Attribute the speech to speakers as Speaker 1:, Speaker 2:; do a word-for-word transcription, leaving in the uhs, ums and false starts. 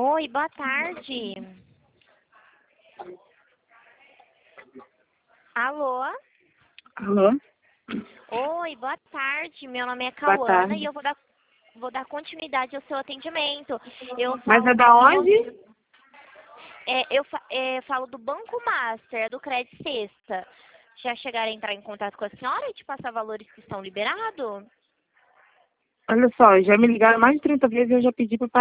Speaker 1: Oi, boa tarde. Alô?
Speaker 2: Alô?
Speaker 1: Oi, boa tarde. Meu nome é
Speaker 2: Boa
Speaker 1: Cauana e
Speaker 2: tarde.
Speaker 1: eu vou dar, vou dar continuidade ao seu atendimento. Eu
Speaker 2: Mas
Speaker 1: falo
Speaker 2: é
Speaker 1: do,
Speaker 2: da
Speaker 1: do banco,
Speaker 2: onde?
Speaker 1: é, eu fa- é, falo do Banco Master, do Credit Sexta. Já chegaram a entrar em contato com a senhora e te passar valores que estão liberados?
Speaker 2: Olha só, já me ligaram mais de trinta vezes e eu já pedi para